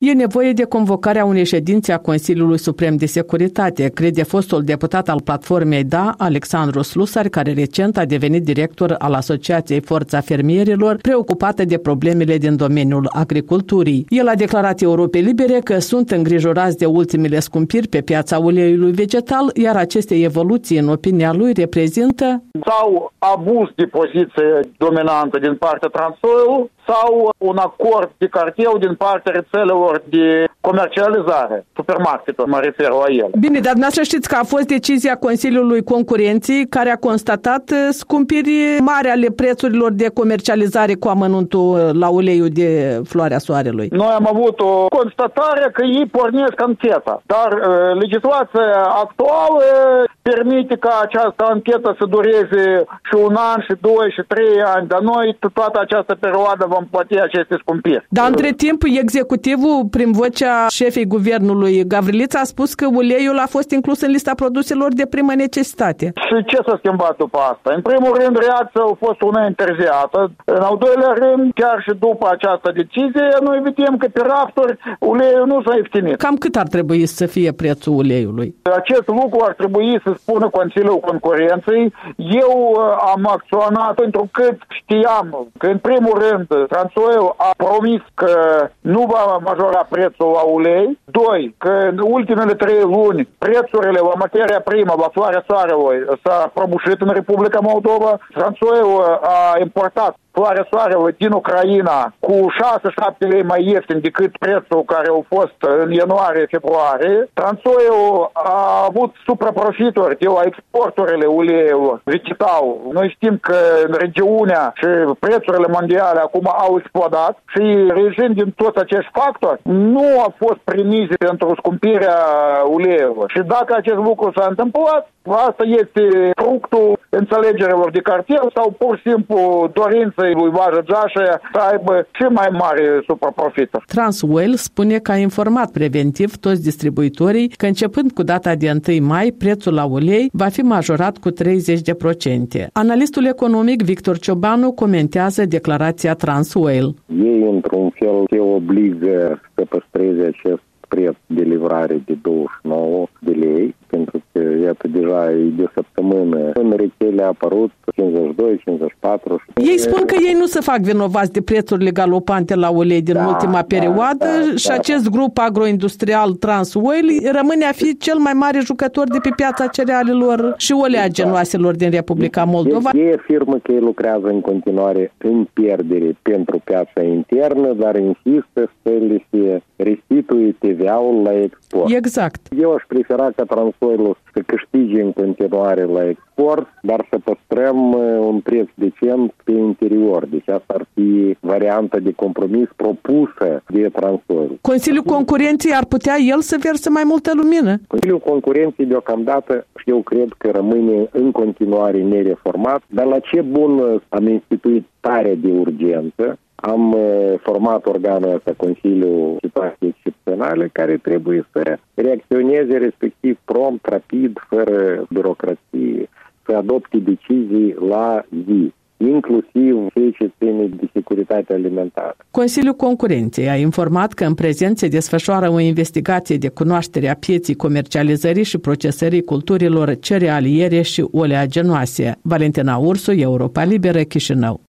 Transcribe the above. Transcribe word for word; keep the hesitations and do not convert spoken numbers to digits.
E nevoie de convocarea unei ședințe a Consiliului Suprem de Securitate, crede fostul deputat al platformei D A, Alexandru Slusari, care recent a devenit director al Asociației Forța Fermierilor, preocupată de problemele din domeniul agriculturii. El a declarat Europei Libere că sunt îngrijorați de ultimele scumpiri pe piața uleiului vegetal, iar aceste evoluții, în opinia lui, reprezintă sau abuz de poziție dominantă din partea Transoil sau un acord de cartel din partea rețelelor de comercializare, supermarketul, mă refer la el. Bine, dar dumneavoastră știți că a fost decizia Consiliului Concurenței care a constatat scumpiri mari ale prețurilor de comercializare cu amănuntul la uleiul de floarea soarelui. Noi am avut o constatare că ei pornesc ancheta, dar uh, legislația actuală permite ca această anchetă să dureze și un an, și doi, și trei ani, dar noi toată această perioadă vom plăti aceste scumpiri. Dar între timp, executivul, prin vocea șefei guvernului Gavrilița, a spus că uleiul a fost inclus în lista produselor de primă necesitate. Și ce s-a schimbat după asta? În primul rând, reacția a fost una întârziată. În al doilea rând, chiar și după această decizie, noi vedem că pe rafturi uleiul nu s-a ieftinit. Cam cât ar trebui să fie prețul uleiului? Acest lucru ar trebui să spună Consiliul Concurenței. Eu am acționat pentru că știam că, în primul rând, Transoil a promis că nu va majora prețul la ulei. Doi, că în ultimele trei luni prețurile la materia primă, la floarea soarelui, s-a prăbușit în Republica Moldova. Transoil a importat floarea soarelui din Ucraina cu șase șapte lei mai ieftin decât prețul care a fost în ianuarie-februarie. Transoil a avut supraprofituri de la exporturile uleiului vegetal. Noi știm că în regiunea și prețurile mondiale acum au explodat și, regind din toți acești factori, nu a fost primiți pentru scumpirea uleiului. Și dacă acest lucru s-a întâmplat, asta este fructul înțelegerilor de cartel sau pur și simplu dorință lui Vajă Giașa să aibă și mai mari supraprofituri. Transoil spune că a informat preventiv toți distribuitorii că începând cu data de întâi mai, prețul la ulei va fi majorat cu treizeci la sută. Analistul economic Victor Ciobanu comentează declarația Transoil. Ei, într-un fel, se obligă să păstreze acest preț de livrare de douăzeci și nouă de lei, pentru că, iată, deja e de săptămână în rețele a apărut cincizeci și doi, cincizeci și patru. Ei spun că ei nu se fac vinovați de prețurile galopante la ulei din da, ultima da, perioadă da, și da, acest da. grup agroindustrial Transoil rămâne a fi cel mai mare jucător de pe piața cerealelor și oleaginoaselor din Republica Moldova. Ei afirmă că ei lucrează în continuare în pierdere pentru piața internă, dar insistă să le se restituie T V A-ul la export. Exact. Eu aș prefera ca Transoilul să câștige în continuare la export, dar să păstrăm un preț decent pe interior. Deci asta ar fi varianta de compromis propusă de Transoil. Consiliul Concurenței ar putea el să verse mai multă lumină? Consiliul Concurenței deocamdată eu cred că rămâne în continuare nereformat, dar la ce bun am instituit starea de urgență. Am format organul ăsta, Consiliul Situației Excepționale, care trebuie să reacționeze respectiv prompt, rapid, fără birocrație, să adopte decizii la zi, inclusiv cei ce ține de securitate alimentară. Consiliul Concurenței a informat că în prezent se desfășoară o investigație de cunoaștere a pieții comercializării și procesării culturilor cerealiere și oleaginoase. Valentina Ursu, Europa Liberă, Chișinău.